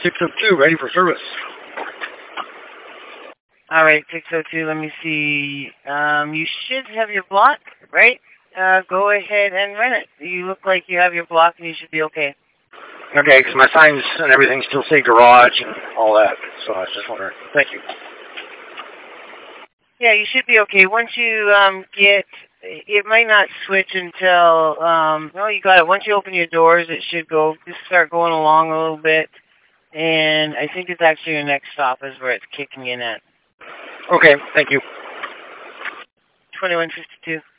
602, ready for service. All right, 602, let me see. You should have your block, right? Go ahead and rent it. You look like you have your block and you should be okay. Okay, because my signs and everything still say garage and all that, so I was just wondering. Thank you. Yeah, you should be okay. Once you get, it might not switch until, no, you got it. Once you open your doors, it should go, just start going along a little bit. And I think it's actually your next stop is where it's kicking in at. Okay, thank you. 2152.